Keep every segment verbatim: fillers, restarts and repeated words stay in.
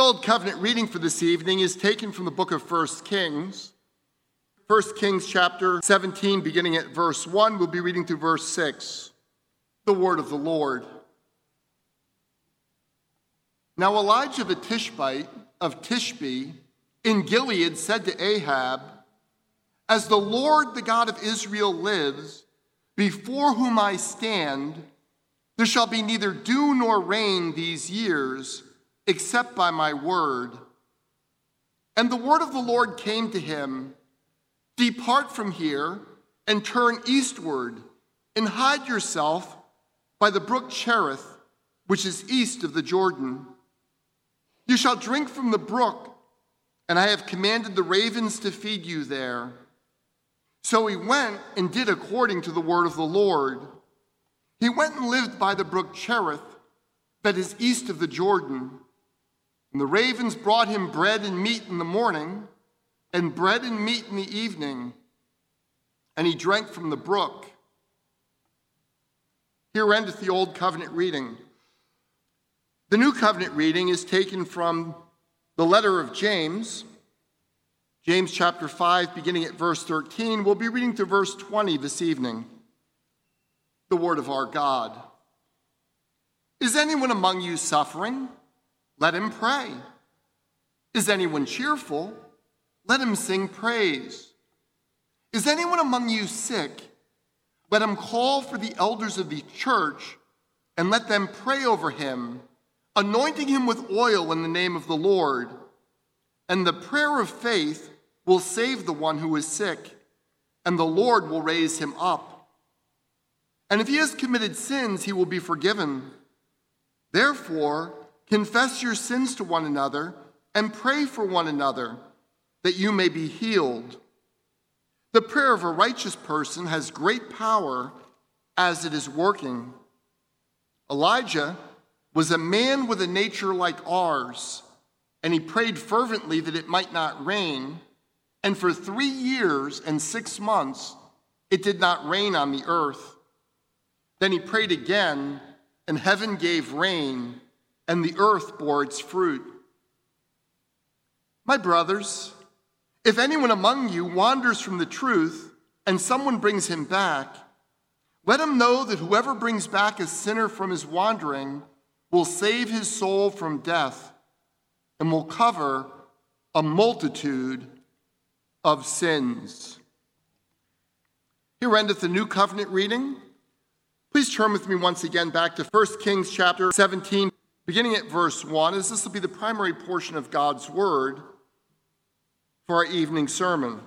Old Covenant reading for this evening is taken from the book of First Kings. First Kings chapter seventeen, beginning at verse one, we'll be reading through verse six. The word of the Lord. Now Elijah the Tishbite of Tishbe in Gilead said to Ahab, "As the Lord, the God of Israel, lives, before whom I stand, there shall be neither dew nor rain these years, except by my word." And the word of the Lord came to him, "Depart from here and turn eastward, and hide yourself by the brook Cherith, which is east of the Jordan. You shall drink from the brook, and I have commanded the ravens to feed you there." So he went and did according to the word of the Lord. He went and lived by the brook Cherith, that is east of the Jordan. And the ravens brought him bread and meat in the morning, and bread and meat in the evening, and he drank from the brook. Here endeth the Old Covenant reading. The New Covenant reading is taken from the letter of James, James chapter five, beginning at verse thirteen. We'll be reading to verse twenty this evening. The word of our God. Is anyone among you suffering? Let him pray. Is anyone cheerful? Let him sing praise. Is anyone among you sick? Let him call for the elders of the church and let them pray over him, anointing him with oil in the name of the Lord. And the prayer of faith will save the one who is sick, and the Lord will raise him up. And if he has committed sins, he will be forgiven. Therefore, confess your sins to one another and pray for one another, that you may be healed. The prayer of a righteous person has great power as it is working. Elijah was a man with a nature like ours, and he prayed fervently that it might not rain, and for three years and six months it did not rain on the earth. Then he prayed again, and heaven gave rain, and the earth bore its fruit. My brothers, if anyone among you wanders from the truth and someone brings him back, let him know that whoever brings back a sinner from his wandering will save his soul from death and will cover a multitude of sins. Here endeth the New Covenant reading. Please turn with me once again back to First Kings chapter seventeen, beginning at verse one, as this will be the primary portion of God's word for our evening sermon.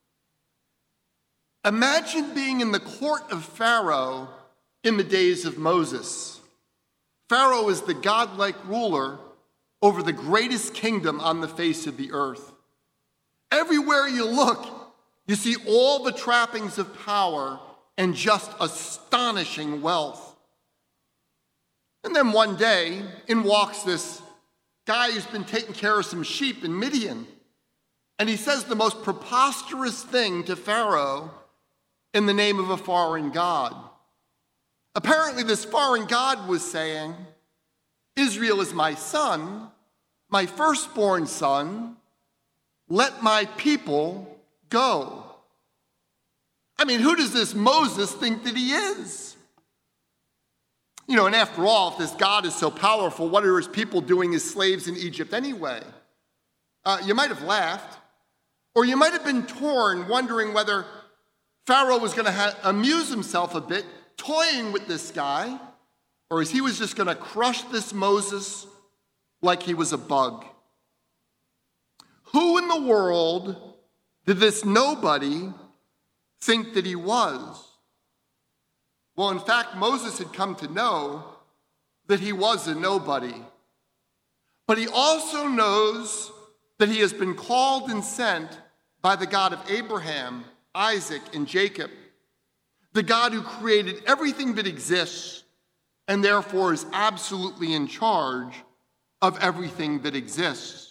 Imagine being in the court of Pharaoh in the days of Moses. Pharaoh is the godlike ruler over the greatest kingdom on the face of the earth. Everywhere you look, you see all the trappings of power and just astonishing wealth. And then one day, in walks this guy who's been taking care of some sheep in Midian. And he says the most preposterous thing to Pharaoh in the name of a foreign god. Apparently, this foreign god was saying, "Israel is my son, my firstborn son. Let my people go." I mean, who does this Moses think that he is? You know, and after all, if this God is so powerful, what are his people doing as slaves in Egypt anyway? Uh, you might have laughed, or you might have been torn, wondering whether Pharaoh was going to ha- amuse himself a bit, toying with this guy, or as he was just going to crush this Moses like he was a bug. Who in the world did this nobody think that he was? Well, in fact, Moses had come to know that he was a nobody. But he also knows that he has been called and sent by the God of Abraham, Isaac, and Jacob, the God who created everything that exists and therefore is absolutely in charge of everything that exists.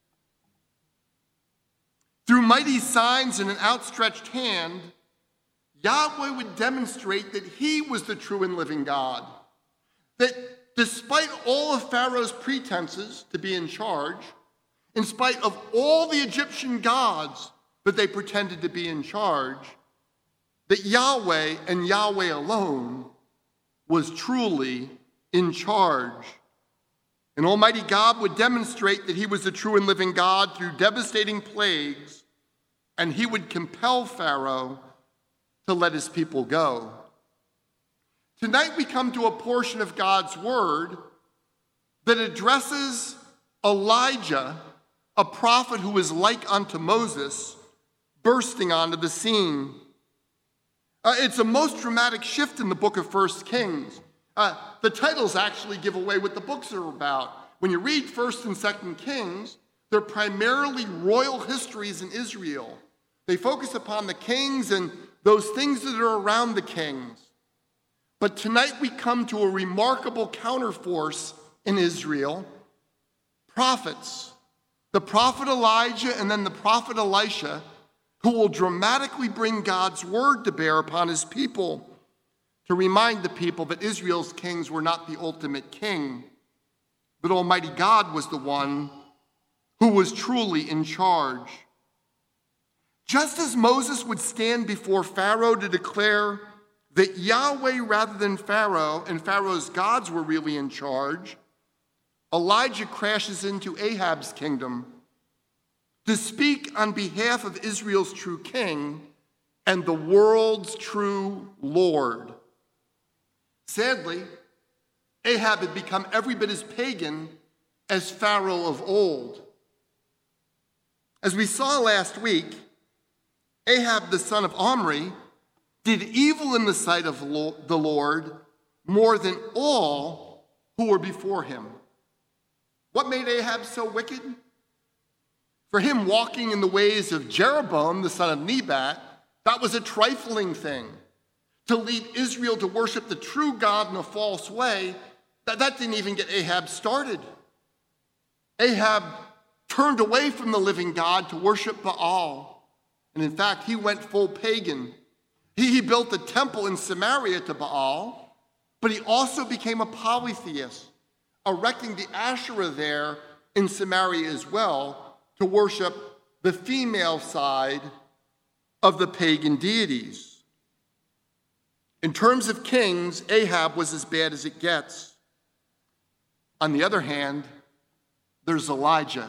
Through mighty signs and an outstretched hand, Yahweh would demonstrate that he was the true and living God, that despite all of Pharaoh's pretenses to be in charge, in spite of all the Egyptian gods that they pretended to be in charge, that Yahweh and Yahweh alone was truly in charge. And Almighty God would demonstrate that he was the true and living God through devastating plagues, and he would compel Pharaoh to let his people go. Tonight we come to a portion of God's word that addresses Elijah, a prophet who is like unto Moses, bursting onto the scene. Uh, it's a most dramatic shift in the book of First Kings. Uh, the titles actually give away what the books are about. When you read First and Second Kings, they're primarily royal histories in Israel. They focus upon the kings and those things that are around the kings. But tonight we come to a remarkable counterforce in Israel, prophets. The prophet Elijah and then the prophet Elisha, who will dramatically bring God's word to bear upon his people, to remind the people that Israel's kings were not the ultimate king, but Almighty God was the one who was truly in charge. Just as Moses would stand before Pharaoh to declare that Yahweh rather than Pharaoh and Pharaoh's gods were really in charge, Elijah crashes into Ahab's kingdom to speak on behalf of Israel's true king and the world's true Lord. Sadly, Ahab had become every bit as pagan as Pharaoh of old. As we saw last week, Ahab, the son of Omri, did evil in the sight of the Lord more than all who were before him. What made Ahab so wicked? For him, walking in the ways of Jeroboam, the son of Nebat, that was a trifling thing. To lead Israel to worship the true God in a false way, that, that didn't even get Ahab started. Ahab turned away from the living God to worship Baal. And in fact, he went full pagan. He, he built a temple in Samaria to Baal, but he also became a polytheist, erecting the Asherah there in Samaria as well to worship the female side of the pagan deities. In terms of kings, Ahab was as bad as it gets. On the other hand, there's Elijah.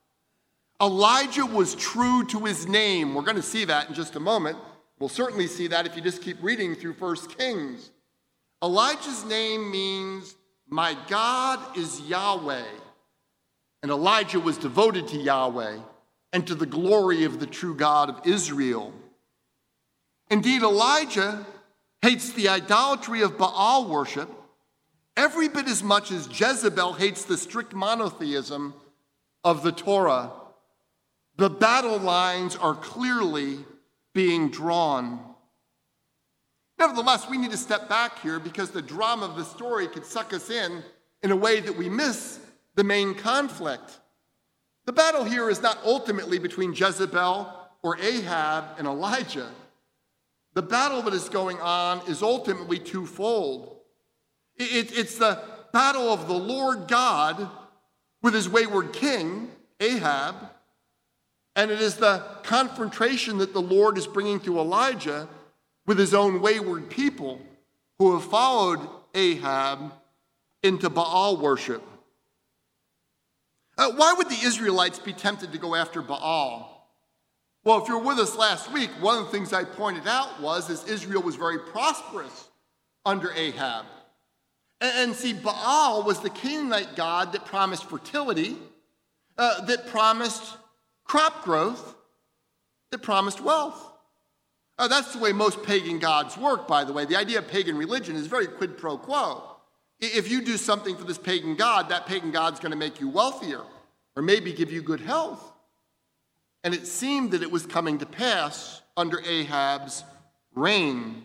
Elijah was true to his name. We're going to see that in just a moment. We'll certainly see that if you just keep reading through First Kings. Elijah's name means, my God is Yahweh. And Elijah was devoted to Yahweh and to the glory of the true God of Israel. Indeed, Elijah hates the idolatry of Baal worship every bit as much as Jezebel hates the strict monotheism of the Torah. The battle lines are clearly being drawn. Nevertheless, we need to step back here because the drama of the story could suck us in in a way that we miss the main conflict. The battle here is not ultimately between Jezebel or Ahab and Elijah. The battle that is going on is ultimately twofold. It, it's the battle of the Lord God with his wayward king, Ahab, and it is the confrontation that the Lord is bringing to Elijah with his own wayward people who have followed Ahab into Baal worship. Uh, why would the Israelites be tempted to go after Baal? Well, if you were with us last week, one of the things I pointed out was that Israel was very prosperous under Ahab. And, and see, Baal was the Canaanite god that promised fertility, uh, that promised crop growth, that promised wealth. Uh, that's the way most pagan gods work, by the way. The idea of pagan religion is very quid pro quo. If you do something for this pagan god, that pagan god's going to make you wealthier or maybe give you good health. And it seemed that it was coming to pass under Ahab's reign.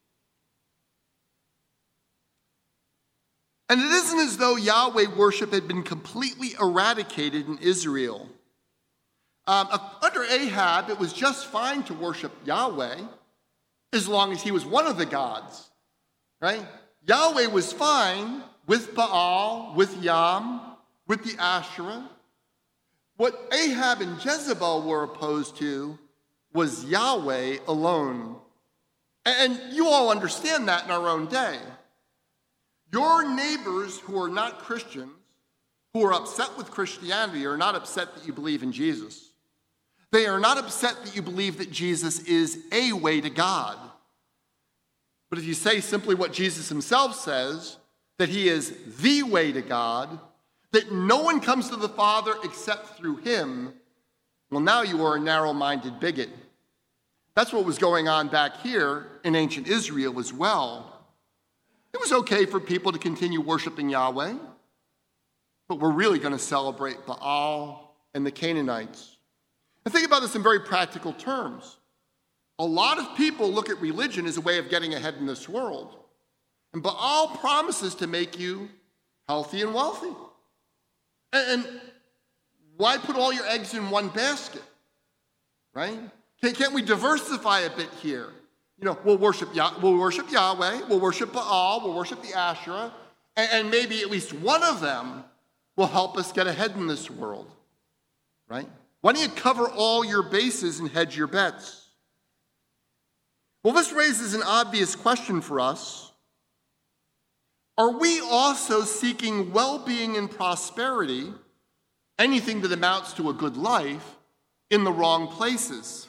And it isn't as though Yahweh worship had been completely eradicated in Israel. Um, under Ahab, it was just fine to worship Yahweh as long as he was one of the gods, right? Yahweh was fine with Baal, with Yam, with the Asherah. What Ahab and Jezebel were opposed to was Yahweh alone. And you all understand that in our own day. Your neighbors who are not Christians, who are upset with Christianity, are not upset that you believe in Jesus. They are not upset that you believe that Jesus is a way to God. But if you say simply what Jesus himself says, that he is the way to God, that no one comes to the Father except through him, well, now you are a narrow-minded bigot. That's what was going on back here in ancient Israel as well. It was okay for people to continue worshiping Yahweh, but we're really going to celebrate Baal and the Canaanites. And think about this in very practical terms. A lot of people look at religion as a way of getting ahead in this world. And Baal promises to make you healthy and wealthy. And why put all your eggs in one basket, right? Can't we diversify a bit here? You know, we'll worship, Yah- we'll worship Yahweh, we'll worship Baal, we'll worship the Asherah, and, and maybe at least one of them will help us get ahead in this world, right? Why don't you cover all your bases and hedge your bets? Well, this raises an obvious question for us. Are we also seeking well-being and prosperity, anything that amounts to a good life, in the wrong places?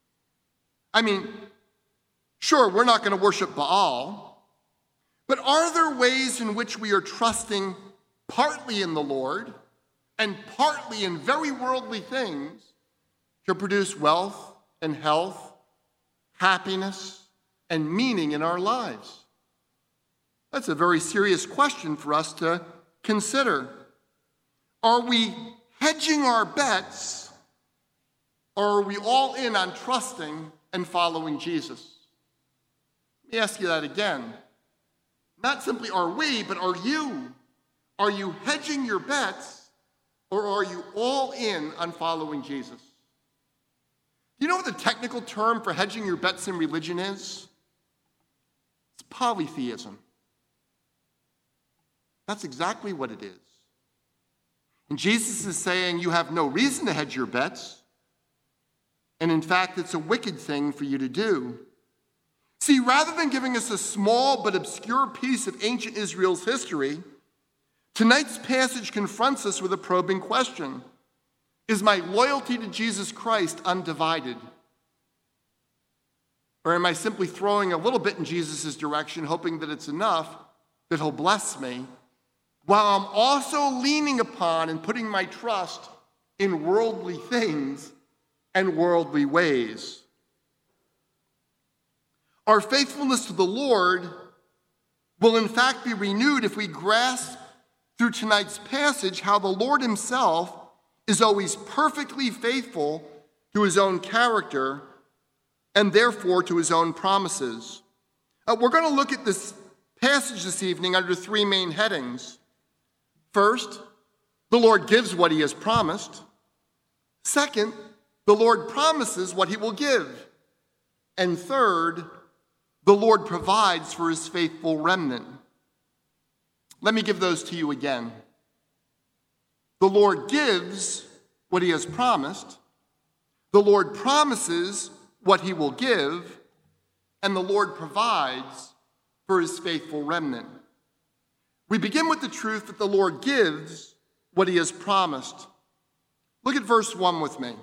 I mean, sure, we're not going to worship Baal, but are there ways in which we are trusting partly in the Lord and partly in very worldly things to produce wealth and health, happiness, and meaning in our lives? That's a very serious question for us to consider. Are we hedging our bets, or are we all in on trusting and following Jesus? Let me ask you that again. Not simply are we, but are you? Are you hedging your bets, or are you all in on following Jesus? Do you know what the technical term for hedging your bets in religion is? It's polytheism. That's exactly what it is. And Jesus is saying you have no reason to hedge your bets. And in fact, it's a wicked thing for you to do. See, rather than giving us a small but obscure piece of ancient Israel's history, tonight's passage confronts us with a probing question. Is my loyalty to Jesus Christ undivided? Or am I simply throwing a little bit in Jesus' direction, hoping that it's enough that he'll bless me, while I'm also leaning upon and putting my trust in worldly things and worldly ways? Our faithfulness to the Lord will in fact be renewed if we grasp through tonight's passage how the Lord himself is always perfectly faithful to his own character and therefore to his own promises. Uh, we're going to look at this passage this evening under three main headings. First, the Lord gives what he has promised. Second, the Lord promises what he will give. And third, the Lord provides for his faithful remnant. Let me give those to you again. The Lord gives what he has promised. The Lord promises what he will give. And the Lord provides for his faithful remnant. We begin with the truth that the Lord gives what he has promised. Look at verse one with me.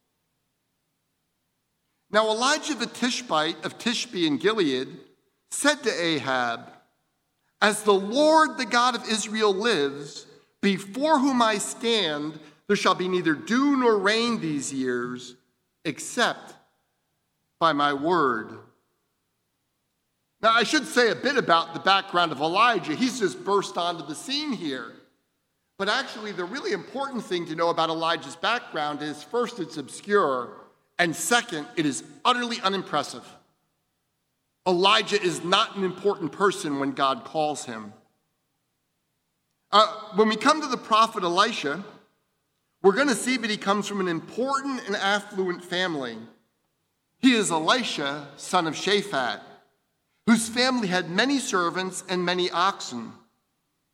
Now Elijah the Tishbite of Tishbe in Gilead said to Ahab, "As the Lord, the God of Israel, lives, before whom I stand, there shall be neither dew nor rain these years, except by my word." Now, I should say a bit about the background of Elijah. He's just burst onto the scene here. But actually, the really important thing to know about Elijah's background is, first, it's obscure, and second, it is utterly unimpressive. Elijah is not an important person when God calls him. Uh, when we come to the prophet Elisha, we're going to see that he comes from an important and affluent family. He is Elisha, son of Shaphat, whose family had many servants and many oxen.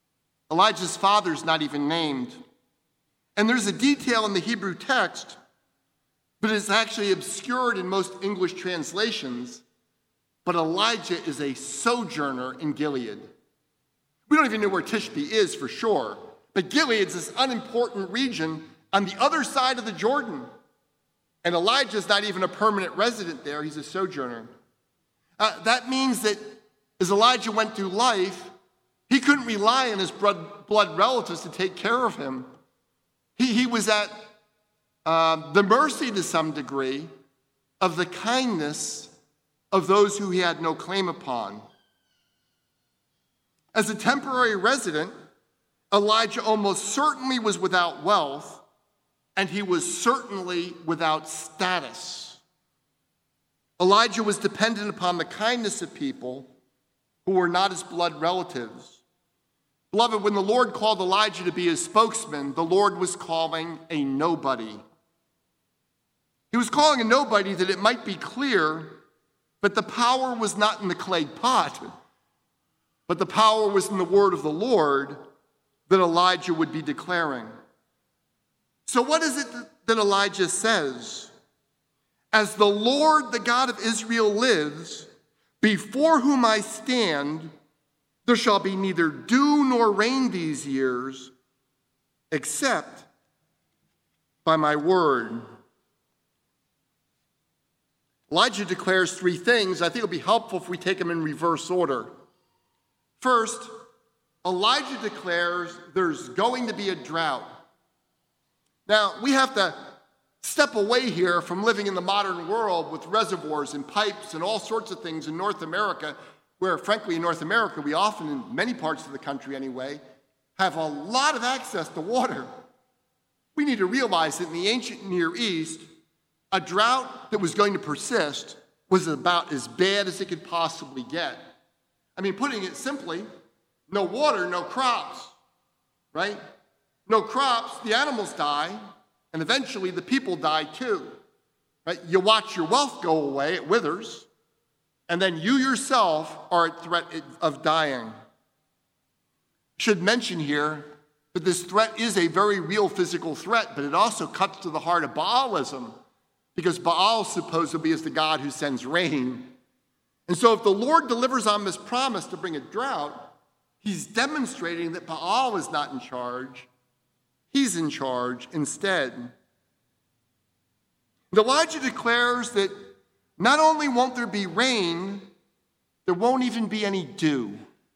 Elijah's father's not even named. And there's a detail in the Hebrew text, but it's actually obscured in most English translations. But Elijah is a sojourner in Gilead. We don't even know where Tishbe is for sure, but Gilead's this unimportant region on the other side of the Jordan. And Elijah's not even a permanent resident there, he's a sojourner. Uh, that means that as Elijah went through life, he couldn't rely on his blood, blood relatives to take care of him. He, he was at uh, the mercy to some degree of the kindness of those who he had no claim upon. As a temporary resident, Elijah almost certainly was without wealth, and he was certainly without status. Elijah was dependent upon the kindness of people who were not his blood relatives. Beloved, when the Lord called Elijah to be his spokesman, the Lord was calling a nobody. He was calling a nobody that it might be clear, but the power was not in the clay pot, but the power was in the word of the Lord that Elijah would be declaring. So what is it that Elijah says? As the Lord, the God of Israel, lives, before whom I stand, there shall be neither dew nor rain these years, except by my word. Elijah declares three things. I think it'll be helpful if we take them in reverse order. First, Elijah declares there's going to be a drought. Now, we have to step away here from living in the modern world with reservoirs and pipes and all sorts of things in North America, where, frankly, in North America, we often, in many parts of the country anyway, have a lot of access to water. We need to realize that in the ancient Near East, a drought that was going to persist was about as bad as it could possibly get. I mean, putting it simply, no water, no crops, right? No crops, the animals die, and eventually the people die too, right? You watch your wealth go away, it withers, and then you yourself are at threat of dying. Should mention here that this threat is a very real physical threat, but it also cuts to the heart of Baalism, because Baal supposedly is the God who sends rain. And so if the Lord delivers on this promise to bring a drought, he's demonstrating that Baal is not in charge. He's in charge instead. And Elijah declares that not only won't there be rain, there won't even be any dew.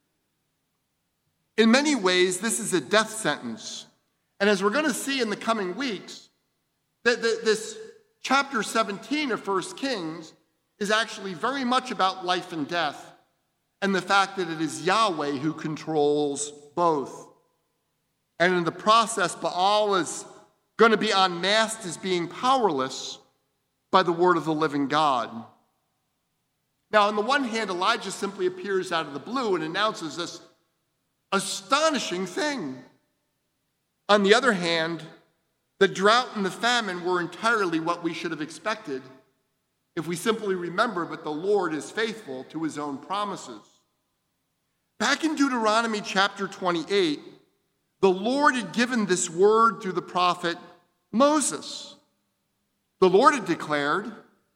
In many ways, this is a death sentence. And as we're going to see in the coming weeks, that this chapter seventeen of First Kings is actually very much about life and death and the fact that it is Yahweh who controls both. And in the process, Baal is going to be unmasked as being powerless by the word of the living God. Now, on the one hand, Elijah simply appears out of the blue and announces this astonishing thing. On the other hand, the drought and the famine were entirely what we should have expected if we simply remember that the Lord is faithful to his own promises. Back in Deuteronomy chapter twenty-eight, the Lord had given this word through the prophet Moses. The Lord had declared,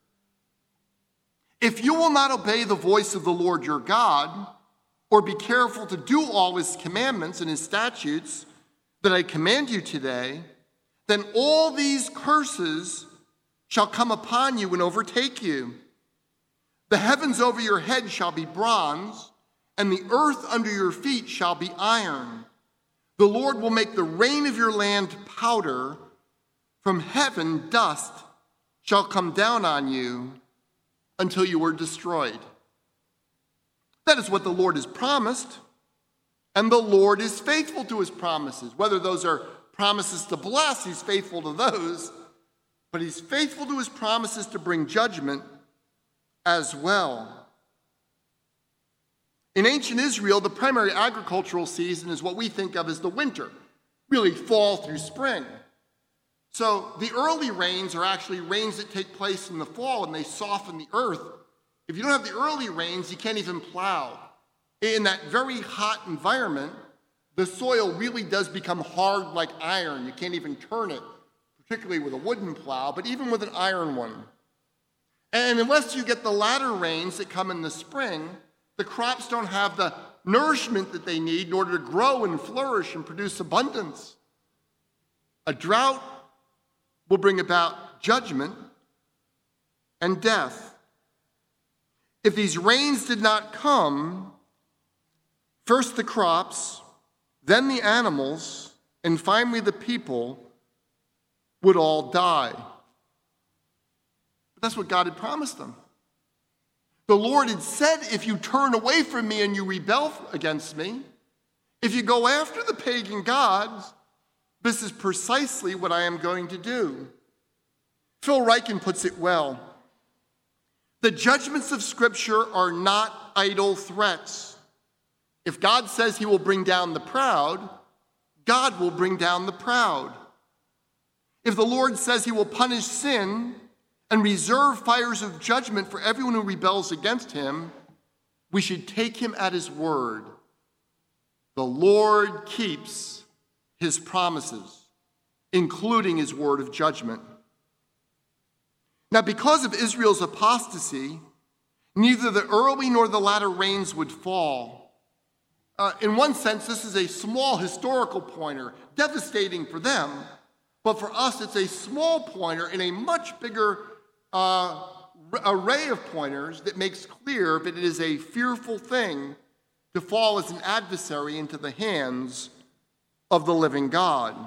if you will not obey the voice of the Lord your God, or be careful to do all his commandments and his statutes that I command you today, then all these curses shall come upon you and overtake you. The heavens over your head shall be bronze, and the earth under your feet shall be iron. The Lord will make the rain of your land powder. From heaven dust shall come down on you until you are destroyed. That is what the Lord has promised, and the Lord is faithful to his promises. Whether those are promises to bless, he's faithful to those, but he's faithful to his promises to bring judgment as well. In ancient Israel, the primary agricultural season is what we think of as the winter, really fall through spring. So the early rains are actually rains that take place in the fall, and they soften the earth. If you don't have the early rains, you can't even plow. In that very hot environment, the soil really does become hard like iron. You can't even turn it, particularly with a wooden plow, but even with an iron one. And unless you get the latter rains that come in the spring, the crops don't have the nourishment that they need in order to grow and flourish and produce abundance. A drought will bring about judgment and death. If these rains did not come, first the crops, then the animals, and finally the people would all die. But that's what God had promised them. The Lord had said, if you turn away from me and you rebel against me, if you go after the pagan gods, this is precisely what I am going to do. Phil Ryken puts it well. The judgments of Scripture are not idle threats. If God says he will bring down the proud, God will bring down the proud. If the Lord says he will punish sin and reserve fires of judgment for everyone who rebels against him, we should take him at his word. The Lord keeps his promises, including his word of judgment. Now, because of Israel's apostasy, neither the early nor the latter rains would fall. Uh, in one sense, this is a small historical pointer, devastating for them, but for us, it's a small pointer in a much bigger uh, array of pointers that makes clear that it is a fearful thing to fall as an adversary into the hands of the living God.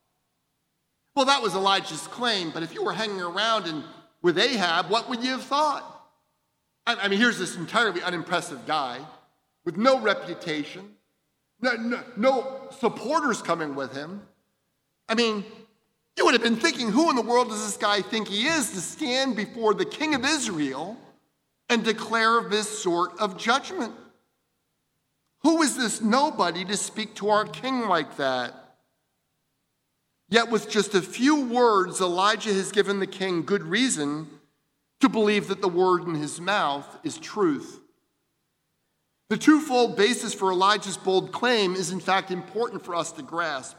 Well, that was Elijah's claim, but if you were hanging around and with Ahab, what would you have thought? I, I mean, here's this entirely unimpressive guy with no reputation, no, no, no supporters coming with him. I mean, you would have been thinking, who in the world does this guy think he is to stand before the king of Israel and declare this sort of judgment? Who is this nobody to speak to our king like that? Yet with just a few words, Elijah has given the king good reason to believe that the word in his mouth is truth. The twofold basis for Elijah's bold claim is in fact important for us to grasp.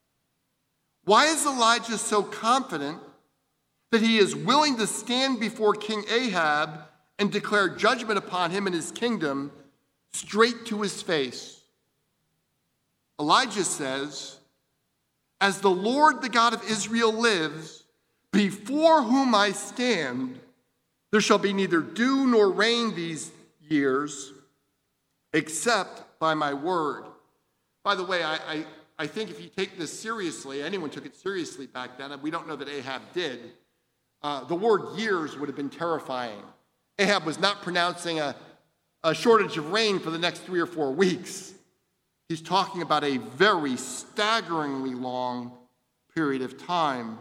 Why is Elijah so confident that he is willing to stand before King Ahab and declare judgment upon him and his kingdom straight to his face? Elijah says, as the Lord, the God of Israel, lives, before whom I stand, there shall be neither dew nor rain these years, except by my word. By the way, I, I, I think if you take this seriously, anyone took it seriously back then, and we don't know that Ahab did, uh, the word years would have been terrifying. Ahab was not pronouncing a, a shortage of rain for the next three or four weeks. He's talking about a very staggeringly long period of time.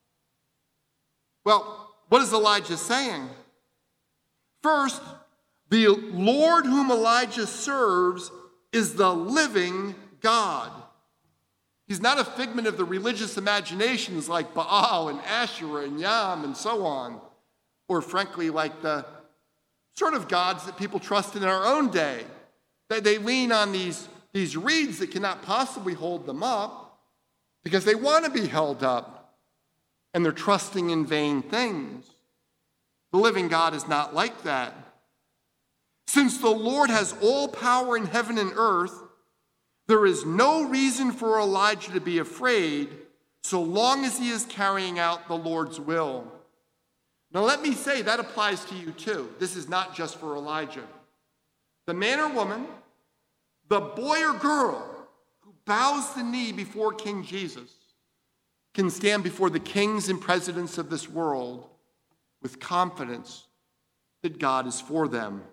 Well, what is Elijah saying? First, the Lord whom Elijah serves is the living God. He's not a figment of the religious imaginations like Baal and Asherah and Yam and so on, or frankly like the sort of gods that people trust in our own day. They, they lean on these These reeds that cannot possibly hold them up because they want to be held up, and they're trusting in vain things. The living God is not like that. Since the Lord has all power in heaven and earth, there is no reason for Elijah to be afraid so long as he is carrying out the Lord's will. Now let me say that applies to you too. This is not just for Elijah. The man or woman, the boy or girl who bows the knee before King Jesus can stand before the kings and presidents of this world with confidence that God is for them.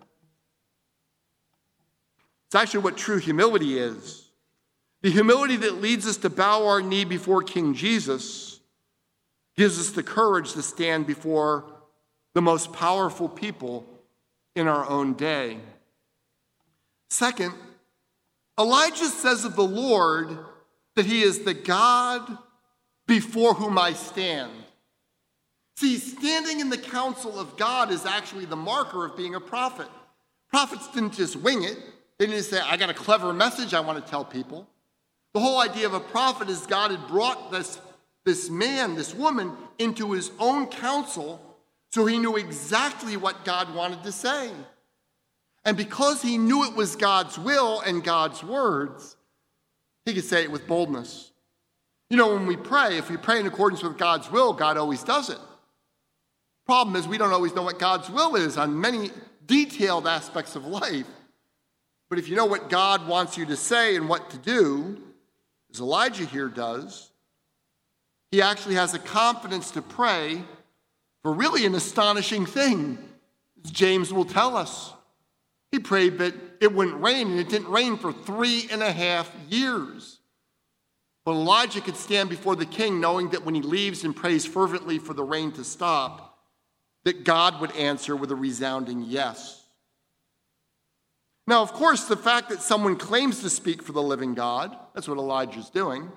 It's actually what true humility is. The humility that leads us to bow our knee before King Jesus gives us the courage to stand before the most powerful people in our own day. Second, Elijah says of the Lord that he is the God before whom I stand. See, standing in the counsel of God is actually the marker of being a prophet. Prophets didn't just wing it. They didn't say, I got a clever message I want to tell people. The whole idea of a prophet is God had brought this, this man, this woman, into his own counsel, so he knew exactly what God wanted to say. And because he knew it was God's will and God's words, he could say it with boldness. You know, when we pray, if we pray in accordance with God's will, God always does it. Problem is, we don't always know what God's will is on many detailed aspects of life. But if you know what God wants you to say and what to do, as Elijah here does, he actually has the confidence to pray for really an astonishing thing, as James will tell us. He prayed that it wouldn't rain, and it didn't rain for three and a half years. But Elijah could stand before the king knowing that when he leaves and prays fervently for the rain to stop, that God would answer with a resounding yes. Now, of course, the fact that someone claims to speak for the living God, that's what Elijah's doing.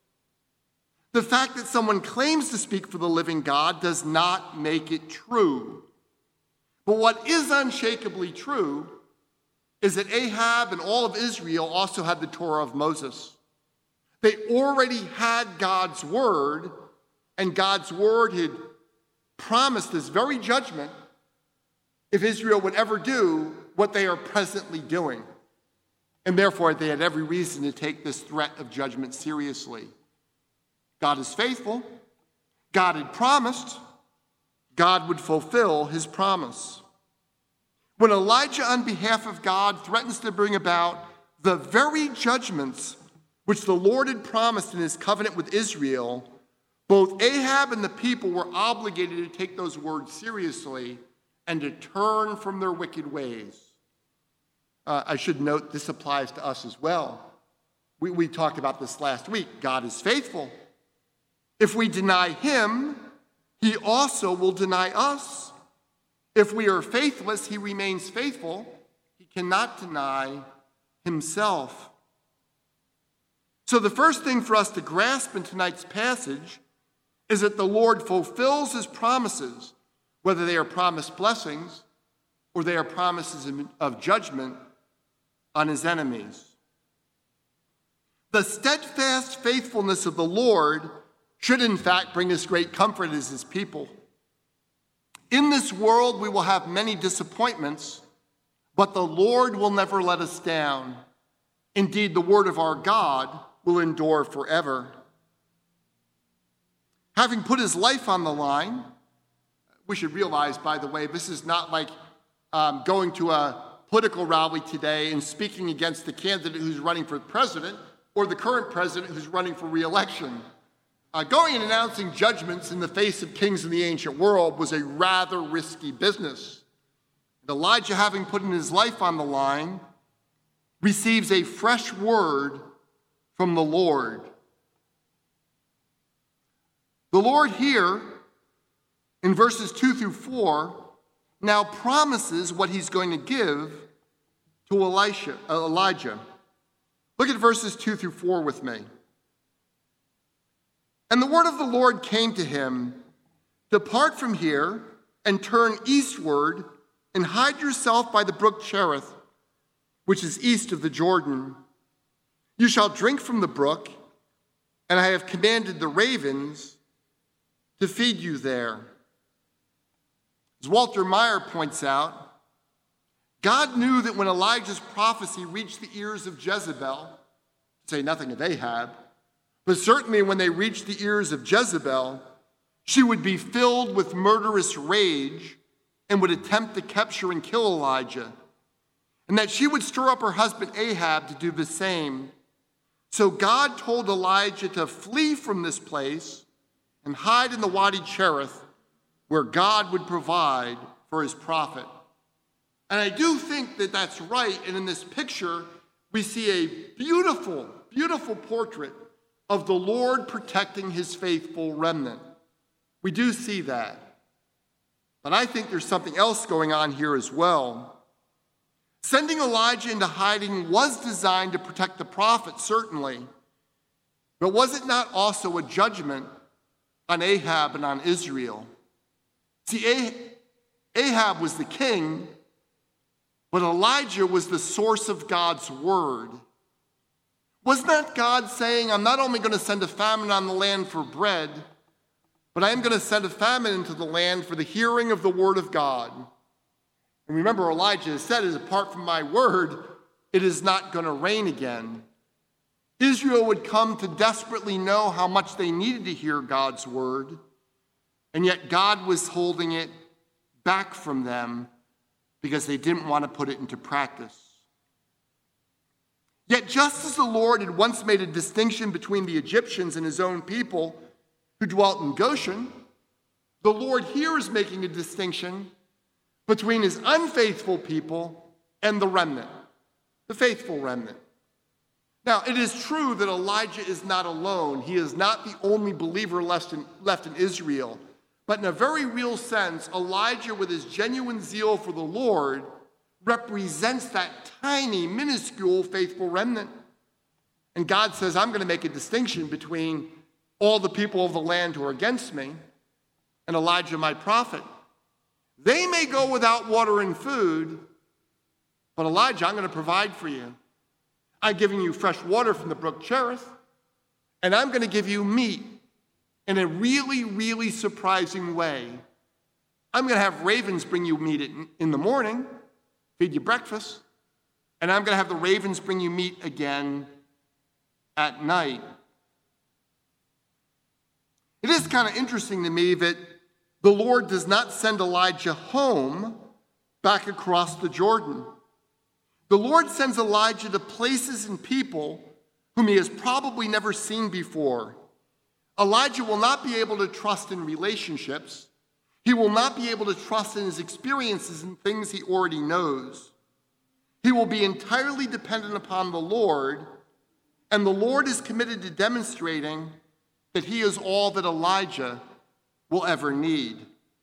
The fact that someone claims to speak for the living God does not make it true. But what is unshakably true is that Ahab and all of Israel also had the Torah of Moses. They already had God's word, and God's word had promised this very judgment if Israel would ever do what they are presently doing. And therefore, they had every reason to take this threat of judgment seriously. God is faithful. God had promised. God would fulfill his promise. When Elijah, on behalf of God, threatens to bring about the very judgments which the Lord had promised in his covenant with Israel, both Ahab and the people were obligated to take those words seriously and to turn from their wicked ways. Uh, I should note this applies to us as well. We, we talked about this last week. God is faithful. If we deny him, he also will deny us. If we are faithless, he remains faithful. He cannot deny himself. So the first thing for us to grasp in tonight's passage is that the Lord fulfills his promises, whether they are promised blessings or they are promises of judgment on his enemies. The steadfast faithfulness of the Lord should in fact bring us great comfort as his people. In this world we will have many disappointments, but the Lord will never let us down. Indeed, the word of our God will endure forever. Having put his life on the line, we should realize, by the way, this is not like um, going to a political rally today and speaking against the candidate who's running for president or the current president who's running for re-election. Uh, going and announcing judgments in the face of kings in the ancient world was a rather risky business. And Elijah, having put in his life on the line, receives a fresh word from the Lord. The Lord here, in verses two through four, now promises what he's going to give to Elisha, uh, Elijah. Look at verses two through four with me. And the word of the Lord came to him, "Depart from here and turn eastward and hide yourself by the brook Cherith, which is east of the Jordan. You shall drink from the brook, and I have commanded the ravens to feed you there." As Walter Meyer points out, God knew that when Elijah's prophecy reached the ears of Jezebel, to say nothing of Ahab, but certainly when they reached the ears of Jezebel, she would be filled with murderous rage and would attempt to capture and kill Elijah, and that she would stir up her husband Ahab to do the same. So God told Elijah to flee from this place and hide in the Wadi Cherith, where God would provide for his prophet. And I do think that that's right, and in this picture, we see a beautiful, beautiful portrait of the Lord protecting his faithful remnant. We do see that. But I think there's something else going on here as well. Sending Elijah into hiding was designed to protect the prophet, certainly. But was it not also a judgment on Ahab and on Israel? See, Ahab was the king, but Elijah was the source of God's word. Was not God saying, I'm not only going to send a famine on the land for bread, but I am going to send a famine into the land for the hearing of the word of God? And remember, Elijah has said, apart from my word, it is not going to rain again. Israel would come to desperately know how much they needed to hear God's word, and yet God was holding it back from them because they didn't want to put it into practice. Yet just as the Lord had once made a distinction between the Egyptians and his own people who dwelt in Goshen, the Lord here is making a distinction between his unfaithful people and the remnant, the faithful remnant. Now, it is true that Elijah is not alone. He is not the only believer left in, left in Israel. But in a very real sense, Elijah, with his genuine zeal for the Lord, represents that tiny, minuscule, faithful remnant. And God says, I'm going to make a distinction between all the people of the land who are against me and Elijah, my prophet. They may go without water and food, but Elijah, I'm going to provide for you. I'm giving you fresh water from the brook Cherith, and I'm going to give you meat in a really, really surprising way. I'm going to have ravens bring you meat in, in the morning, feed you breakfast, and I'm going to have the ravens bring you meat again at night. It is kind of interesting to me that the Lord does not send Elijah home back across the Jordan. The Lord sends Elijah to places and people whom he has probably never seen before. Elijah will not be able to trust in relationships. He will not be able to trust in his experiences and things he already knows. He will be entirely dependent upon the Lord, and the Lord is committed to demonstrating that he is all that Elijah will ever need.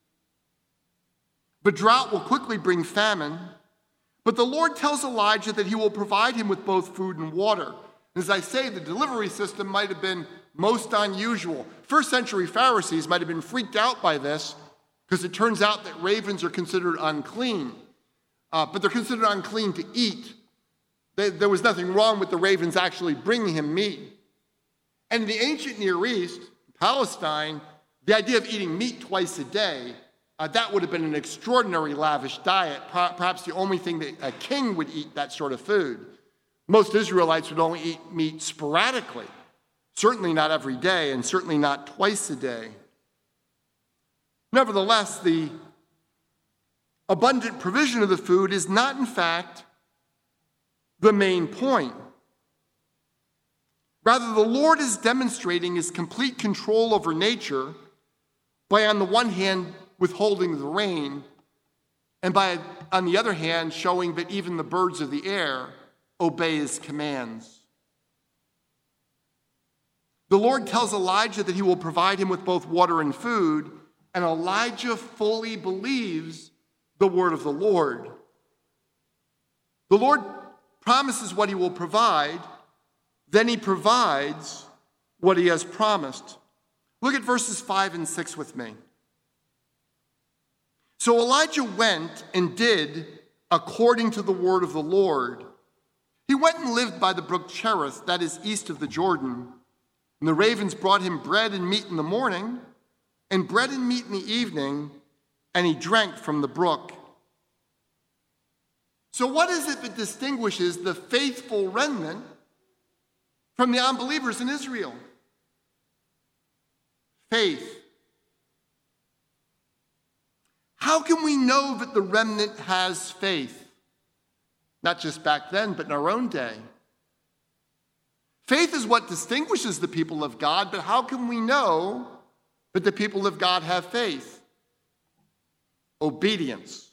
But drought will quickly bring famine. But the Lord tells Elijah that he will provide him with both food and water. As I say, the delivery system might have been most unusual. First century Pharisees might have been freaked out by this because it turns out that ravens are considered unclean. Uh, but they're considered unclean to eat. They, there was nothing wrong with the ravens actually bringing him meat. And in the ancient Near East, Palestine, the idea of eating meat twice a day, Uh, that would have been an extraordinary lavish diet, perhaps the only thing that a king would eat that sort of food. Most Israelites would only eat meat sporadically, certainly not every day, and certainly not twice a day. Nevertheless, the abundant provision of the food is not, in fact, the main point. Rather, the Lord is demonstrating his complete control over nature by, on the one hand, withholding the rain, and by, on the other hand, showing that even the birds of the air obey his commands. The Lord tells Elijah that he will provide him with both water and food, and Elijah fully believes the word of the Lord. The Lord promises what he will provide, then he provides what he has promised. Look at verses five and six with me. So Elijah went and did according to the word of the Lord. He went and lived by the brook Cherith, that is east of the Jordan. And the ravens brought him bread and meat in the morning, and bread and meat in the evening, and he drank from the brook. So what is it that distinguishes the faithful remnant from the unbelievers in Israel? Faith. How can we know that the remnant has faith? Not just back then, but in our own day. Faith is what distinguishes the people of God, but how can we know that the people of God have faith? Obedience.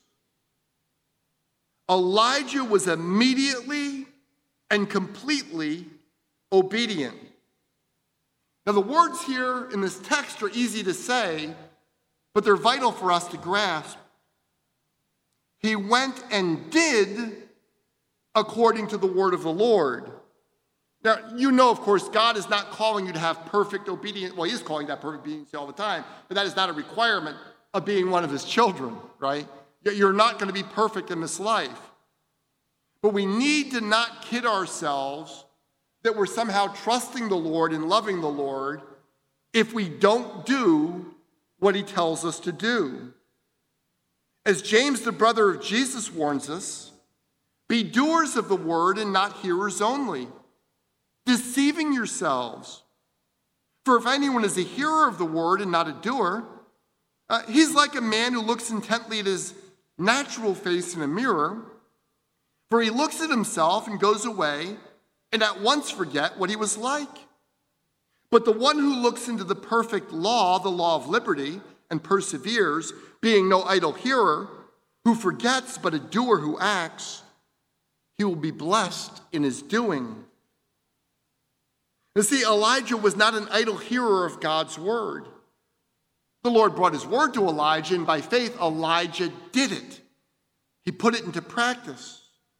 Elijah was immediately and completely obedient. Now, the words here in this text are easy to say, but they're vital for us to grasp. He went and did according to the word of the Lord. Now, you know, of course, God is not calling you to have perfect obedience. Well, he is calling that perfect obedience all the time, but that is not a requirement of being one of his children, right? You're not going to be perfect in this life. But we need to not kid ourselves that we're somehow trusting the Lord and loving the Lord if we don't do what he tells us to do. As James, the brother of Jesus, warns us, be doers of the word and not hearers only, deceiving yourselves. For if anyone is a hearer of the word and not a doer, uh, he's like a man who looks intently at his natural face in a mirror, for he looks at himself and goes away and at once forget what he was like. But the one who looks into the perfect law, the law of liberty, and perseveres, being no idle hearer, who forgets but a doer who acts, he will be blessed in his doing. You see, Elijah was not an idle hearer of God's word. The Lord brought his word to Elijah, and by faith, Elijah did it. He put it into practice.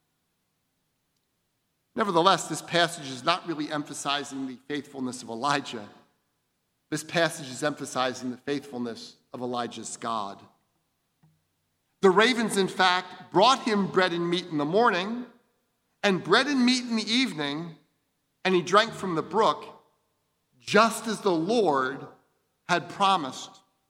Nevertheless, this passage is not really emphasizing the faithfulness of Elijah. This passage is emphasizing the faithfulness of Elijah's God. The ravens, in fact, brought him bread and meat in the morning, and bread and meat in the evening, and he drank from the brook, just as the Lord had promised.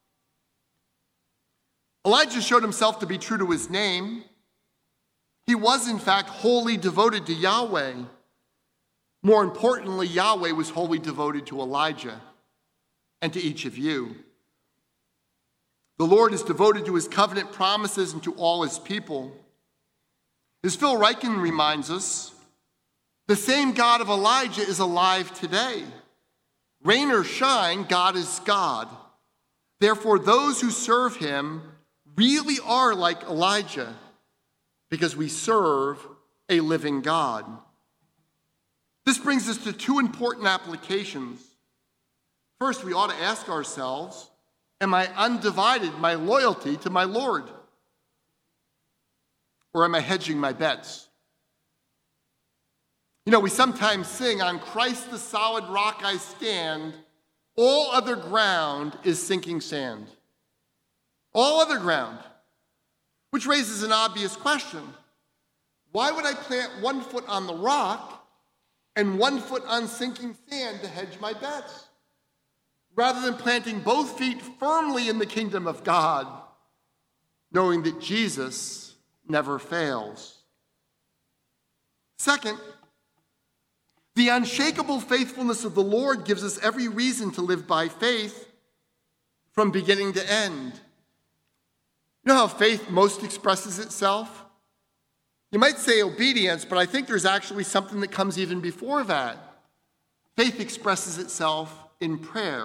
Elijah showed himself to be true to his name. He was, in fact, wholly devoted to Yahweh. More importantly, Yahweh was wholly devoted to Elijah and to each of you. The Lord is devoted to his covenant promises and to all his people. As Phil Ryken reminds us, the same God of Elijah is alive today. Rain or shine, God is God. Therefore, those who serve him really are like Elijah, because we serve a living God. This brings us to two important applications. First, we ought to ask ourselves, am I undivided my loyalty to my Lord? Or am I hedging my bets? You know, we sometimes sing, on Christ the solid rock I stand, all other ground is sinking sand. All other ground. Which raises an obvious question. Why would I plant one foot on the rock and one foot on sinking sand to hedge my bets, rather than planting both feet firmly in the kingdom of God, knowing that Jesus never fails? Second, the unshakable faithfulness of the Lord gives us every reason to live by faith from beginning to end. You know how faith most expresses itself? You might say obedience, but I think there's actually something that comes even before that. Faith expresses itself in prayer.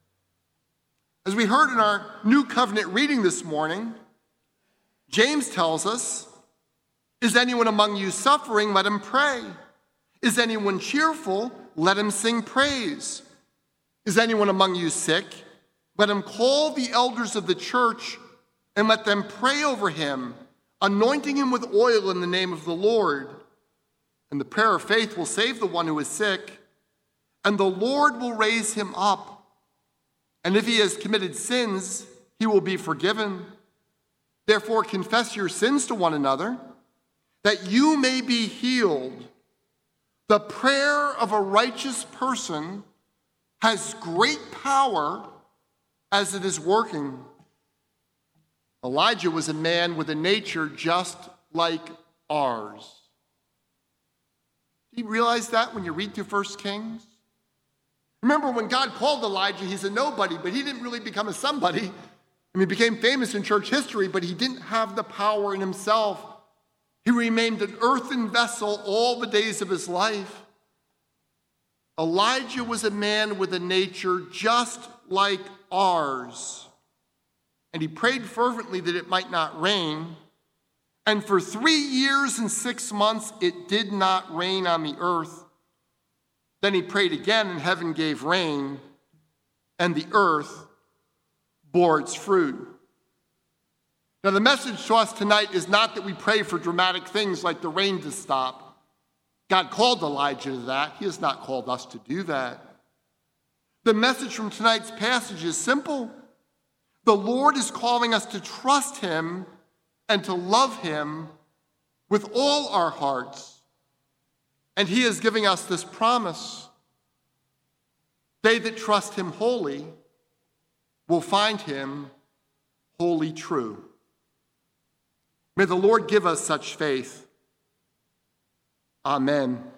As we heard in our New Covenant reading this morning, James tells us, is anyone among you suffering? Let him pray. Is anyone cheerful? Let him sing praise. Is anyone among you sick? Let him call the elders of the church and let them pray over him, anointing him with oil in the name of the Lord. And the prayer of faith will save the one who is sick, and the Lord will raise him up. And if he has committed sins, he will be forgiven. Therefore, confess your sins to one another, that you may be healed. The prayer of a righteous person has great power as it is working. Elijah was a man with a nature just like ours. Do you realize that when you read through First Kings? Remember when God called Elijah, he's a nobody, but he didn't really become a somebody. I mean, he became famous in church history, but he didn't have the power in himself. He remained an earthen vessel all the days of his life. Elijah was a man with a nature just like ours. And he prayed fervently that it might not rain. And for three years and six months, it did not rain on the earth. Then he prayed again, and heaven gave rain, and the earth bore its fruit. Now, the message to us tonight is not that we pray for dramatic things like the rain to stop. God called Elijah to that. He has not called us to do that. The message from tonight's passage is simple. The Lord is calling us to trust him and to love him with all our hearts And he is giving us this promise. They that trust him wholly will find him wholly true. May the Lord give us such faith. Amen.